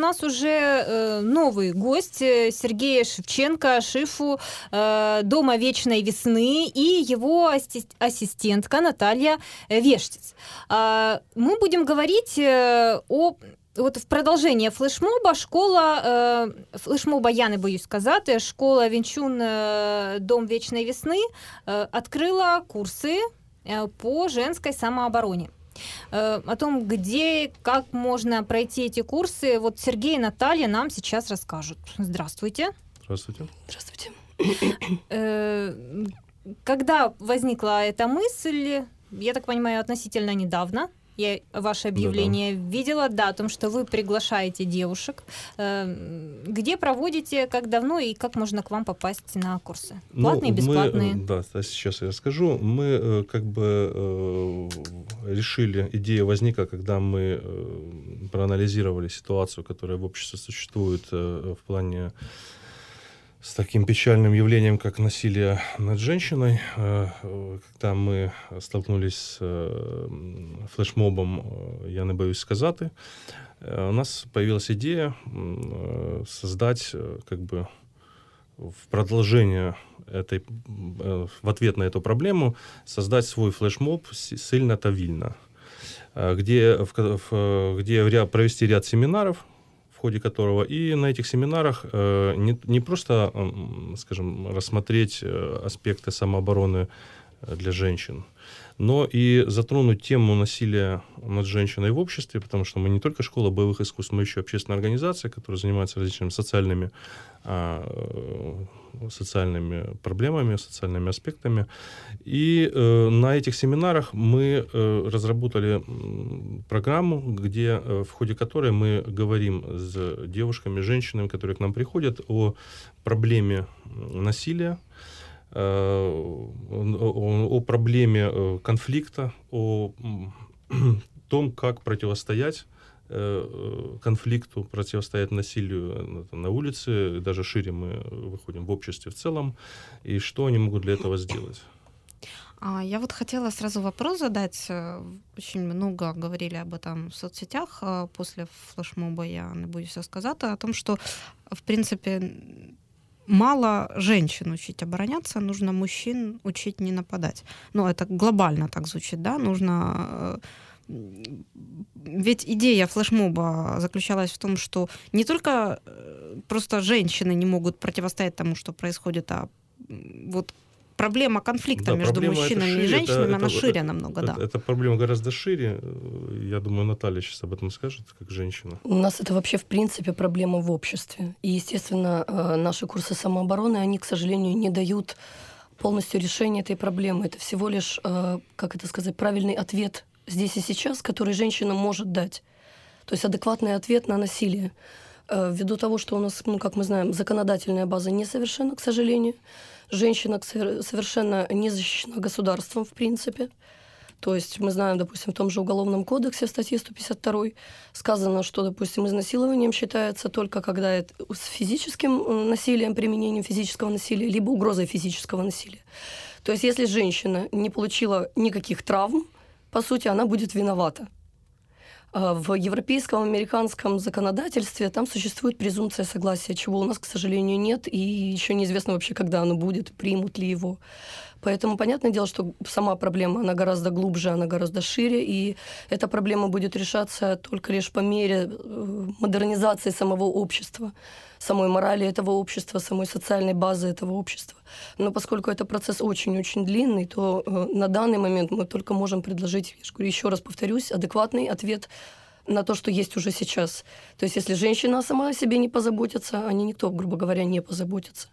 нас уже новый гость Сергей Шевченко, Шифу Дома Вечной Весны, и его ассистентка Наталья Вештиц. Мы будем говорить о... Вот в продовження флешмоба флешмоба я не боюсь сказати, школа Вінчун Дом Вечной Весны открыла курсы по женской самообороне. О том, где, как можно пройти эти курсы, вот Сергей и Наталья нам сейчас расскажут. Здравствуйте. Здравствуйте. Здравствуйте. Когда возникла эта мысль, я так понимаю, относительно недавно, я ваше объявление видела, да, о том, что вы приглашаете девушек. Где проводите, как давно и как можно к вам попасть на курсы? Платные, бесплатные? Да, сейчас я расскажу. Мы решили, идея возникла, когда мы проанализировали ситуацию, которая в обществе существует в плане с таким печальным явлением, как насилие над женщиной. Когда мы столкнулись с флешмобом «Я не боюсь сказати», у нас появилась идея создать в продолжение в ответ на эту проблему, создать свой флешмоб «Сильно та вільна», где провести ряд семинаров, в ходе которого и на этих семинарах не просто, скажем, рассмотреть аспекты самообороны для женщин, но и затронуть тему насилия над женщиной в обществе, потому что мы не только школа боевых искусств, мы еще общественная организация, которая занимается различными социальными проблемами, социальными аспектами. И на этих семинарах мы разработали программу, в ходе которой мы говорим с девушками, женщинами, которые к нам приходят, о проблеме насилия, о проблеме конфликта, о том, как противостоять конфликту, противостоять насилию на улице, даже шире мы выходим в обществе в целом, и что они могут для этого сделать. Я вот хотела сразу вопрос задать. Очень много говорили об этом в соцсетях после флешмоба, я не боюсь сказать, о том, что, в принципе, мало женщин учить обороняться, нужно мужчин учить не нападать. Ну, это глобально так звучит, да? Нужно... Ведь идея флешмоба заключалась в том, что не только просто женщины не могут противостоять тому, что происходит, а вот проблема конфликта между мужчинами и женщинами, она шире намного, да. Эта проблема гораздо шире. Я думаю, Наталья сейчас об этом скажет, как женщина. У нас это вообще, в принципе, проблема в обществе. И, естественно, наши курсы самообороны, они, к сожалению, не дают полностью решения этой проблемы. Это всего лишь, правильный ответ здесь и сейчас, который женщина может дать. То есть адекватный ответ на насилие. Ввиду того, что у нас, как мы знаем, законодательная база несовершенна, к сожалению. Женщина совершенно не защищена государством, в принципе. То есть мы знаем, допустим, в том же Уголовном кодексе в статье 152 сказано, что, допустим, изнасилованием считается только когда это с физическим насилием, применением физического насилия, либо угрозой физического насилия. То есть если женщина не получила никаких травм, по сути, она будет виновата. В европейском, американском законодательстве там существует презумпция согласия, чего у нас, к сожалению, нет, и еще неизвестно вообще, когда оно будет, примут ли его. Поэтому понятное дело, что сама проблема, она гораздо глубже, она гораздо шире, и эта проблема будет решаться только лишь по мере модернизации самого общества, самой морали этого общества, самой социальной базы этого общества. Но поскольку это процесс очень-очень длинный, то на данный момент мы только можем предложить, еще раз повторюсь, адекватный ответ на то, что есть уже сейчас. То есть если женщина сама о себе не позаботится, о ней никто, грубо говоря, не позаботится.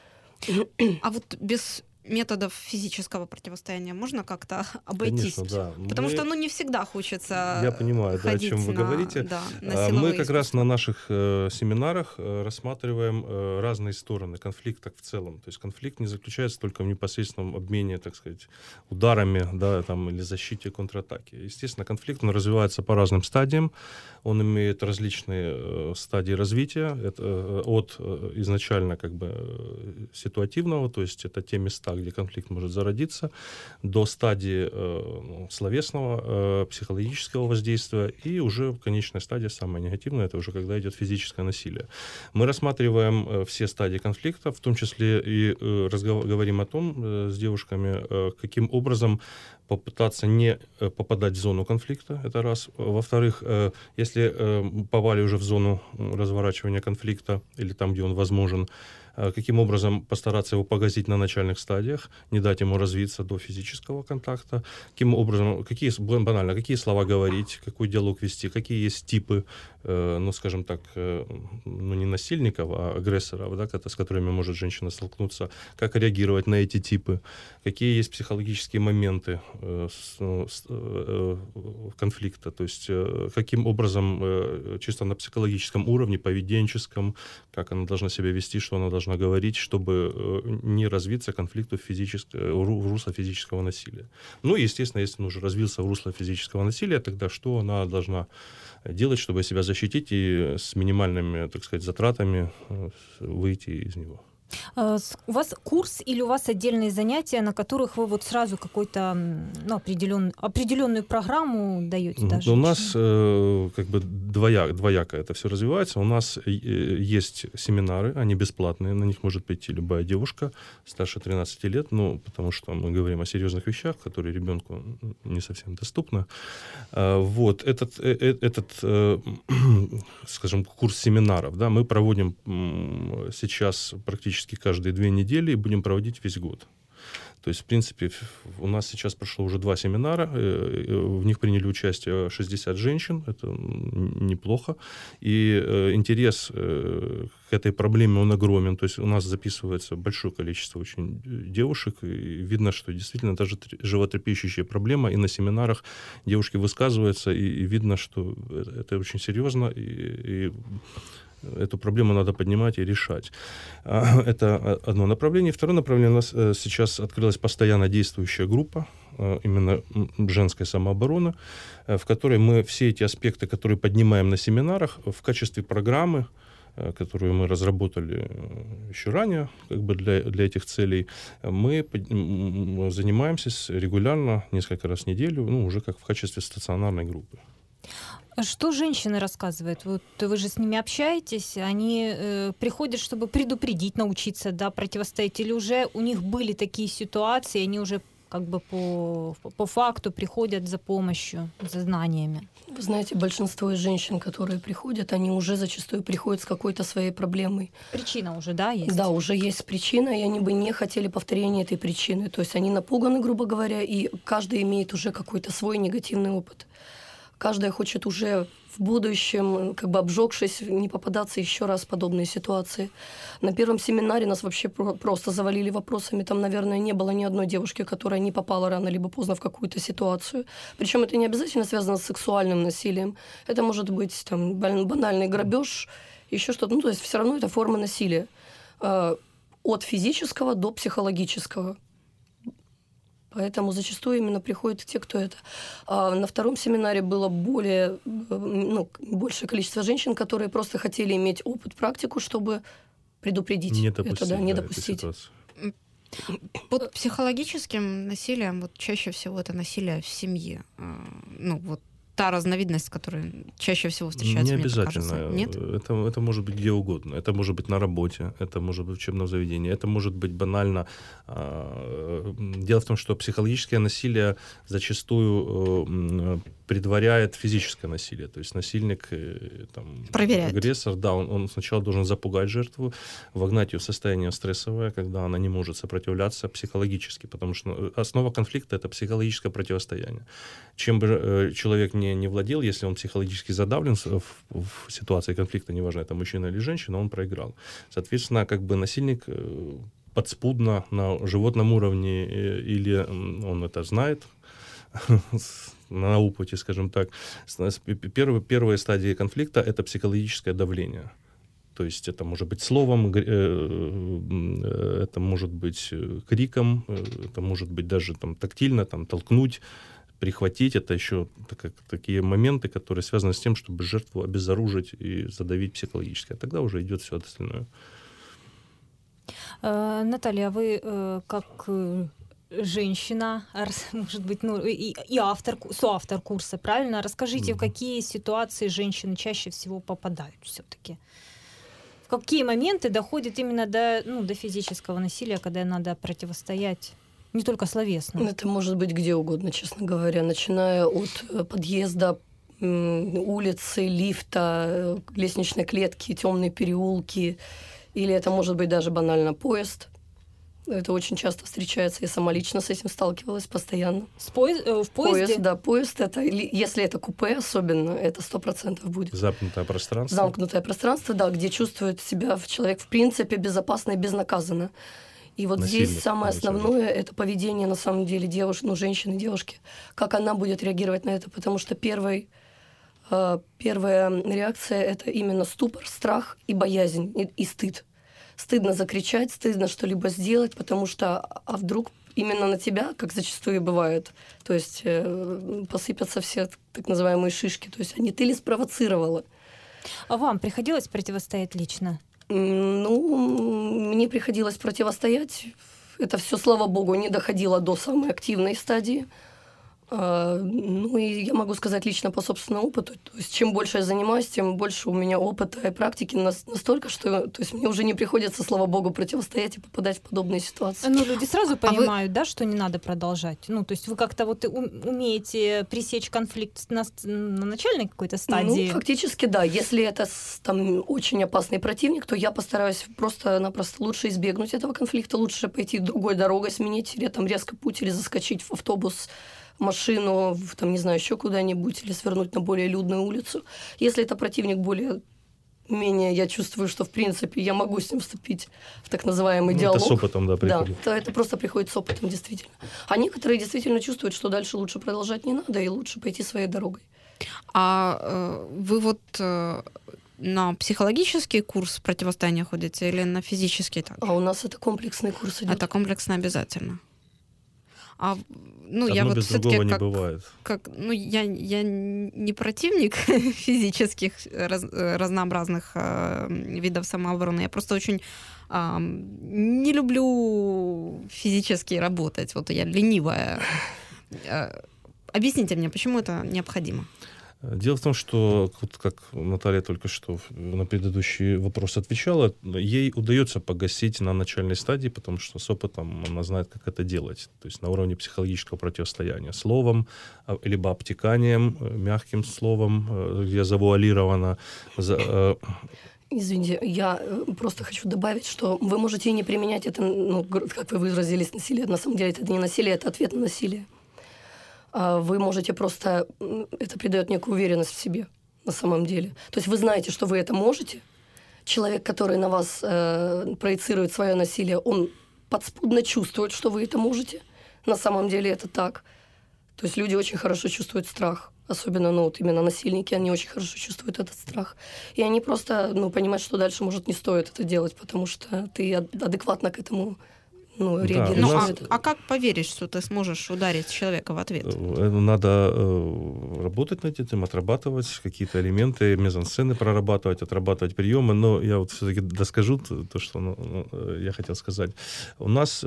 А вот без методов физического противостояния можно как-то обойтись? Конечно, да. Потому что не всегда хочется. Я понимаю, да, о чем вы говорите. На мы как раз на наших семинарах рассматриваем разные стороны конфликта в целом. То есть конфликт не заключается только в непосредственном обмене, так сказать, ударами, да, там, или защите, контратаке. Естественно, конфликт он развивается по разным стадиям. Он имеет различные стадии развития. Это от изначально ситуативного, то есть это те места, где конфликт может зародиться, до стадии словесного, психологического воздействия, и уже конечная стадия, самая негативная, это уже когда идет физическое насилие. Мы рассматриваем все стадии конфликта, в том числе и говорим о том с девушками, каким образом попытаться не попадать в зону конфликта, это раз. Во-вторых, если попали уже в зону разворачивания конфликта или там, где он возможен, каким образом постараться его погасить на начальных стадиях, не дать ему развиться до физического контакта, каким образом, банально, какие слова говорить, какой диалог вести, какие есть типы, скажем так, не насильников, а агрессоров, да, с которыми может женщина столкнуться, как реагировать на эти типы, какие есть психологические моменты конфликта, то есть каким образом чисто на психологическом уровне, поведенческом, как она должна себя вести, что она должна говорить, чтобы не развиться конфликту в русло физического насилия. Естественно, если он уже развился в русло физического насилия, тогда что она должна делать, чтобы себя защитить и с минимальными, так сказать, затратами выйти из него? У вас курс или у вас отдельные занятия, на которых вы вот сразу какую-то определенную программу даете? У нас как бы двояко это все развивается. У нас есть семинары, они бесплатные, на них может прийти любая девушка старше 13 лет, потому что мы говорим о серьезных вещах, которые ребенку не совсем доступны. Вот этот скажем, курс семинаров, да, мы проводим сейчас практически каждые 2 недели и будем проводить весь год. То есть, в принципе, у нас сейчас прошло уже 2 семинара, в них приняли участие 60 женщин, это неплохо, и интерес к этой проблеме, он огромен, то есть у нас записывается большое количество очень девушек, и видно, что действительно даже животрепещущая проблема, и на семинарах девушки высказываются, и видно, что это очень серьезно, и эту проблему надо поднимать и решать. Это одно направление. Второе направление. У нас сейчас открылась постоянно действующая группа, именно женской самообороны, в которой мы все эти аспекты, которые поднимаем на семинарах, в качестве программы, которую мы разработали еще ранее, как бы для этих целей, мы занимаемся регулярно, несколько раз в неделю, уже как в качестве стационарной группы. Что женщины рассказывают? Вот вы же с ними общаетесь, они приходят, чтобы предупредить, научиться, да, противостоять, или уже у них были такие ситуации, они уже как бы по факту приходят за помощью, за знаниями? Вы знаете, большинство из женщин, которые приходят, они уже зачастую приходят с какой-то своей проблемой. Причина уже, да, есть? Да, уже есть причина, и они бы не хотели повторения этой причины. То есть они напуганы, грубо говоря, и каждый имеет уже какой-то свой негативный опыт. Каждая хочет уже в будущем, как бы обжегшись, не попадаться еще раз в подобные ситуации. На первом семинаре нас вообще просто завалили вопросами. Там, наверное, не было ни одной девушки, которая не попала рано либо поздно в какую-то ситуацию. Причем это не обязательно связано с сексуальным насилием. Это может быть там, банальный грабеж, еще что-то. То есть все равно это форма насилия. От физического до психологического. Поэтому зачастую именно приходят те, кто это. На втором семинаре было большее количество женщин, которые просто хотели иметь опыт, практику, чтобы предупредить не допустить. Под психологическим насилием чаще всего это насилие в семье. Та разновидность, которая чаще всего встречается, не обязательно. Мне кажется. Нет? Это может быть где угодно. Это может быть на работе, это может быть в учебном заведении, это может быть банально. Дело в том, что психологическое насилие зачастую предваряет физическое насилие. То есть насильник, агрессор, да, он сначала должен запугать жертву, вогнать ее в состояние стрессовое, когда она не может сопротивляться психологически, потому что основа конфликта — это психологическое противостояние. Чем бы человек не владел, если он психологически задавлен в ситуации конфликта, неважно, это мужчина или женщина, он проиграл. Соответственно, как бы насильник подспудно на животном уровне, или он это знает, на опыте, скажем так. Первые стадии конфликта — это психологическое давление. То есть это может быть словом, это может быть криком, это может быть даже тактильно, толкнуть, прихватить. Это еще такие моменты, которые связаны с тем, чтобы жертву обезоружить и задавить психологически. А тогда уже идет все остальное. Наталья, а вы как женщина, может быть, ну, и автор, соавтор курса, правильно? Расскажите, в какие ситуации женщины чаще всего попадают все-таки? В какие моменты доходит именно до физического насилия, когда надо противостоять, не только словесно? Это может быть где угодно, честно говоря, начиная от подъезда, улицы, лифта, лестничной клетки, темные переулки, или это может быть даже банально поезд. Это очень часто встречается. Я сама лично с этим сталкивалась постоянно. В поезде? Поезд, да, поезд. Это, если это купе особенно, это 100% будет. Замкнутое пространство. Замкнутое пространство, да, где чувствует себя человек в принципе безопасно и безнаказанно. И вот Насильник, здесь самое основное – это поведение, на самом деле, женщины, девушки. Как она будет реагировать на это. Потому что первая реакция – это именно ступор, страх и боязнь, и стыд. Стыдно закричать, стыдно что-либо сделать, потому что вдруг именно на тебя, как зачастую и бывает, то есть посыпятся все так называемые шишки. То есть ты ли спровоцировала? А вам приходилось противостоять лично? Ну, мне приходилось противостоять. Это все, слава богу, не доходило до самой активной стадии. Ну, и я могу сказать лично по собственному опыту. То есть, чем больше я занимаюсь, тем больше у меня опыта и практики настолько, что то есть, мне уже не приходится, слава богу, противостоять и попадать в подобные ситуации. Ну, люди сразу понимают, да, что не надо продолжать. Ну, то есть вы как-то вот умеете пресечь конфликт на начальной какой-то стадии? Ну, фактически, да. Если это там очень опасный противник, то я постараюсь просто-напросто лучше избегнуть этого конфликта, лучше пойти другой дорогой, сменить или там резко путь, или заскочить в автобус, машину, там, не знаю, еще куда-нибудь, или свернуть на более людную улицу. Если это противник более-менее, я чувствую, что, в принципе, я могу с ним вступить в так называемый диалог. Это с опытом, да, приходит. Да, то это просто приходит с опытом, действительно. А некоторые действительно чувствуют, что дальше лучше продолжать не надо, и лучше пойти своей дорогой. А вы вот на психологический курс противостояния ходите или на физический? А у нас это комплексный курс идет. Это комплексно обязательно. Одно я вот без другого не бывает. Я не противник физических разнообразных видов самообороны. Я просто очень не люблю физически работать. Вот я ленивая. Объясните мне, почему это необходимо? Дело в том, что, как Наталья только что на предыдущий вопрос отвечала, ей удается погасить на начальной стадии, потому что с опытом она знает, как это делать. То есть на уровне психологического противостояния. Словом, либо обтеканием, мягким словом, где завуалировано. Извините, я просто хочу добавить, что вы можете и не применять это, как вы выразились, насилие. На самом деле это не насилие, это ответ на насилие. Вы можете просто... Это придает некую уверенность в себе на самом деле. То есть вы знаете, что вы это можете. Человек, который на вас проецирует свое насилие, он подспудно чувствует, что вы это можете. На самом деле это так. То есть люди очень хорошо чувствуют страх. Особенно именно насильники, они очень хорошо чувствуют этот страх. И они просто понимают, что дальше, может, не стоит это делать, потому что ты адекватно к этому реагируешь. А как поверить, что ты сможешь ударить человека в ответ? Надо работать над этим, отрабатывать какие-то элементы, мизансцены прорабатывать, отрабатывать приемы. Но я вот все-таки доскажу то, что я хотел сказать. У нас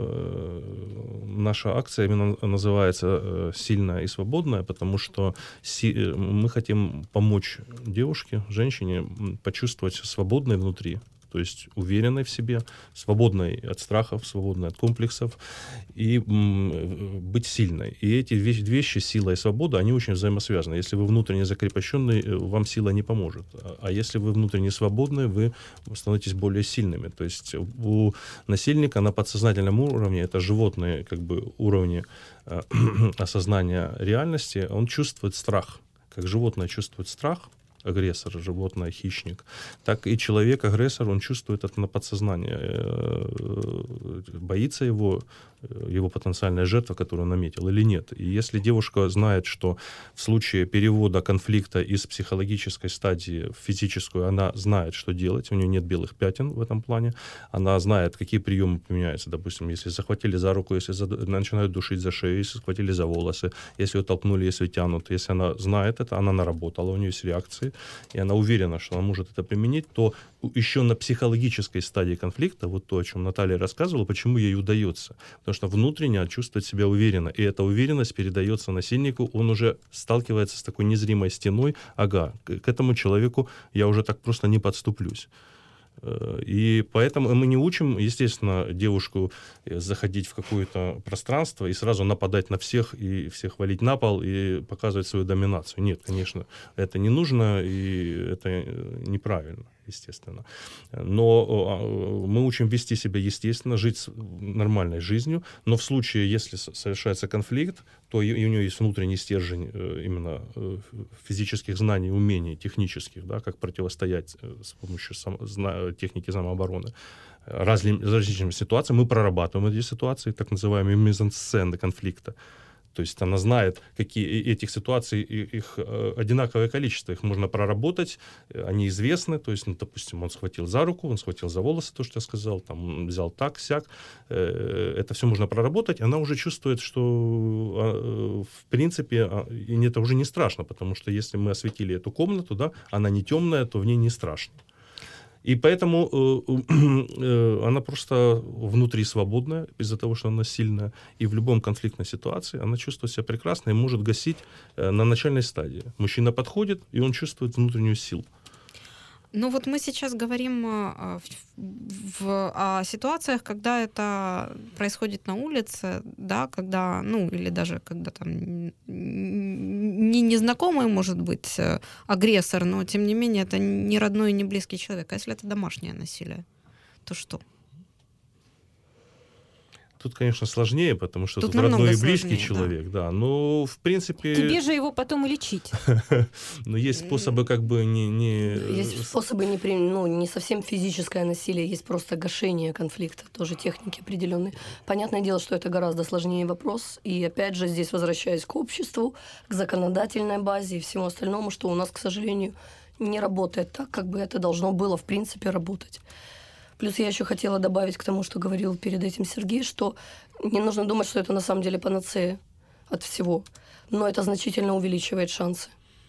наша акция именно называется «Сильная и свободная», потому что мы хотим помочь девушке, женщине почувствовать себя свободной внутри. То есть уверенной в себе, свободной от страхов, свободной от комплексов, и быть сильной. И эти вещи, сила и свобода, они очень взаимосвязаны. Если вы внутренне закрепощенный, вам сила не поможет. А если вы внутренне свободны, вы становитесь более сильными. То есть у насильника на подсознательном уровне, это животные уровни осознания реальности, он чувствует страх. Как животное чувствует страх, агрессор, животное, хищник, так и человек-агрессор, он чувствует это на подсознании. Боится его потенциальная жертва, которую он наметил, или нет. И если девушка знает, что в случае перевода конфликта из психологической стадии в физическую, она знает, что делать, у нее нет белых пятен в этом плане, она знает, какие приемы применяются. Допустим, если захватили за руку, если начинают душить за шею, если схватили за волосы, если ее толкнули, если тянут. Если она знает это, она наработала, у нее есть реакции, и она уверена, что она может это применить, то еще на психологической стадии конфликта, вот то, о чем Наталья рассказывала, почему ей удается. Потому что внутренне чувствует себя уверенно, и эта уверенность передается насильнику, он уже сталкивается с такой незримой стеной, ага, к этому человеку я уже так просто не подступлюсь. И поэтому мы не учим, естественно, девушку заходить в какое-то пространство и сразу нападать на всех и всех валить на пол и показывать свою доминацию. Нет, конечно, это не нужно и это неправильно, естественно. Но мы учим вести себя естественно, жить нормальной жизнью, но в случае, если совершается конфликт, то и у нее есть внутренний стержень именно физических знаний, умений, технических, да, как противостоять с помощью техники самообороны различным ситуациям. Мы прорабатываем эти ситуации, так называемые мизансцены конфликта. То есть она знает, какие этих ситуаций, их одинаковое количество, их можно проработать, они известны. То есть, ну, допустим, он схватил за руку, он схватил за волосы, то, что я сказал, там, взял так, сяк. Это все можно проработать. Она уже чувствует, что, в принципе, и это уже не страшно, потому что если мы осветили эту комнату, да, она не темная, то в ней не страшно. И поэтому она просто внутри свободная из-за того, что она сильная. И в любом конфликтной ситуации она чувствует себя прекрасно и может гасить на начальной стадии. Мужчина подходит, и он чувствует внутреннюю силу. Ну вот мы сейчас говорим о ситуациях, когда это происходит на улице, да, когда, ну или даже когда там не незнакомый может быть агрессор, но тем не менее это не родной и не близкий человек. А если это домашнее насилие, то что? Тут, конечно, сложнее, потому что тут родной и близкий человек, да. Но, в принципе... Тебе же его потом и лечить. Но есть способы как бы не... Есть способы не совсем физическое насилие, есть просто гашение конфликта, тоже техники определенные. Понятное дело, что это гораздо сложнее вопрос. И опять же, здесь возвращаясь к обществу, к законодательной базе и всему остальному, что у нас, к сожалению, не работает так, как бы это должно было, в принципе, работать. Плюс я еще хотела добавить к тому, что говорил перед этим Сергей, что не нужно думать, что это на самом деле панацея от всего, но это значительно увеличивает шансы.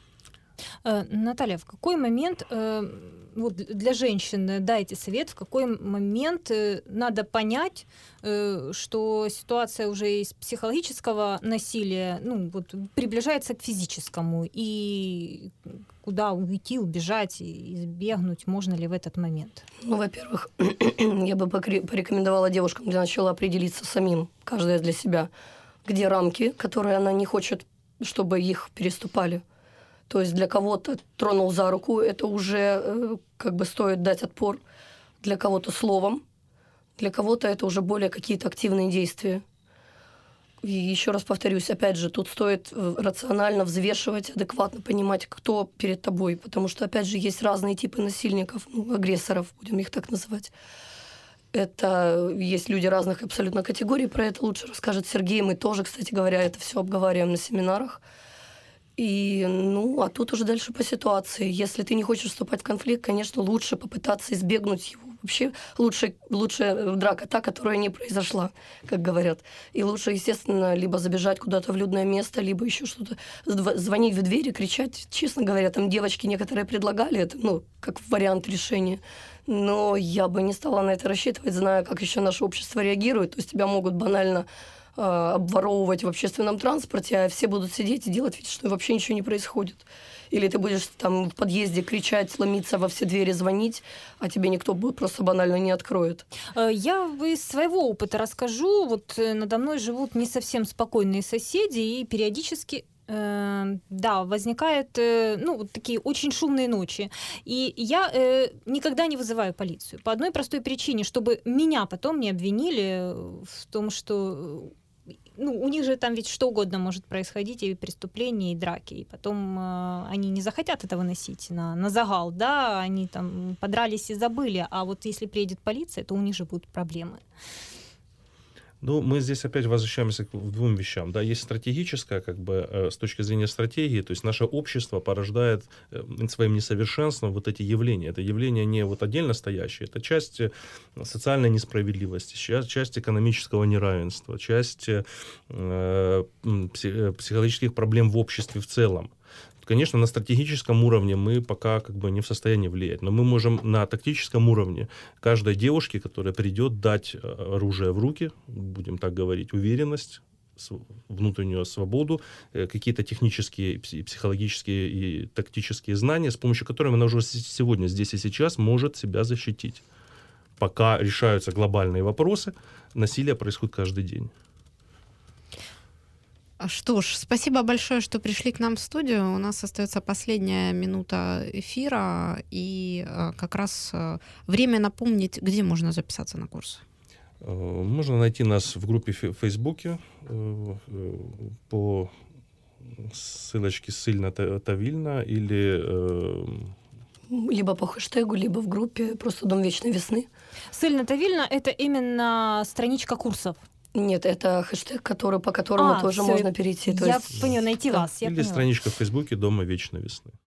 Наталья, в какой момент, вот для женщин дайте совет, в какой момент надо понять, что ситуация уже из психологического насилия приближается к физическому, и куда уйти, убежать, избегнуть, можно ли в этот момент? Ну, во-первых, я бы порекомендовала девушкам для начала определиться самим, каждая для себя, где рамки, которые она не хочет, чтобы их переступали. То есть для кого-то тронул за руку, это уже как бы стоит дать отпор. Для кого-то словом, для кого-то это уже более какие-то активные действия. И еще раз повторюсь, опять же, тут стоит рационально взвешивать, адекватно понимать, кто перед тобой. Потому что, опять же, есть разные типы насильников, агрессоров, будем их так называть. Это есть люди разных абсолютно категорий, про это лучше расскажет Сергей. Мы тоже, кстати говоря, это все обговариваем на семинарах. И, а тут уже дальше по ситуации. Если ты не хочешь вступать в конфликт, конечно, лучше попытаться избегнуть его. Вообще лучше драка та, которая не произошла, как говорят. И лучше, естественно, либо забежать куда-то в людное место, либо еще что-то, звонить в двери, кричать. Честно говоря, там девочки некоторые предлагали это, как вариант решения. Но я бы не стала на это рассчитывать, зная, как еще наше общество реагирует. То есть тебя могут банально обворовывать в общественном транспорте, а все будут сидеть и делать вид, что вообще ничего не происходит. Или ты будешь там в подъезде кричать, ломиться во все двери, звонить, а тебе никто просто банально не откроет. Я из своего опыта расскажу. Вот надо мной живут не совсем спокойные соседи, и периодически возникают вот такие очень шумные ночи. И я никогда не вызываю полицию. По одной простой причине, чтобы меня потом не обвинили в том, что у них же там ведь что угодно может происходить, и преступления, и драки. И потом они не захотят это выносить на загал, да, они там подрались и забыли. А вот если приедет полиция, то у них же будут проблемы. Мы здесь опять возвращаемся к двум вещам. Да, есть стратегическое, с точки зрения стратегии, то есть наше общество порождает своим несовершенством вот эти явления. Это явления не отдельно стоящие, это часть социальной несправедливости, часть экономического неравенства, часть психологических проблем в обществе в целом. Конечно, на стратегическом уровне мы пока как бы не в состоянии влиять, но мы можем на тактическом уровне каждой девушке, которая придет, дать оружие в руки, будем так говорить, уверенность, внутреннюю свободу, какие-то технические, психологические и тактические знания, с помощью которых она уже сегодня, здесь и сейчас может себя защитить. Пока решаются глобальные вопросы, насилие происходит каждый день. Что ж, спасибо большое, что пришли к нам в студию. У нас остается последняя минута эфира, и как раз время напомнить, где можно записаться на курс. Можно найти нас в группе в Фейсбуке по ссылочке «Сильна та вільна» или... Либо по хэштегу, либо в группе просто «Дом вечной весны». «Сильна та вільна» — это именно страничка курсов? Нет, это хэштег, по которому тоже всё, можно перейти. Я поняла, найти вас. Или страничка в Фейсбуке «Дома вечной весны».